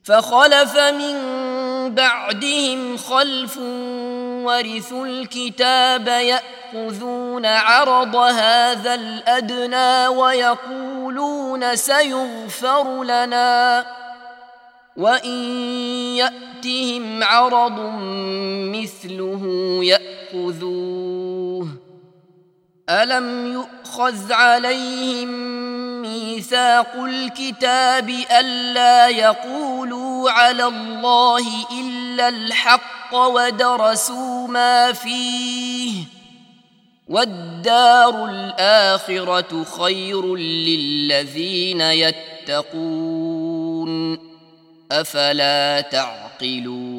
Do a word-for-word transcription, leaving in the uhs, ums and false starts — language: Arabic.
فخلف من بعدهم خلف ورثوا الكتاب يأخذون عرض هذا الأدنى ويقولون سيغفر لنا وإن يأتهم عرض مثله يأخذوه ألم يؤخذ عليهم ميثاق الكتاب ألا يقولوا على الله إلا الحق ودرسوا ما فيه والدار الآخرة خير للذين يتقون أفلا تعقلون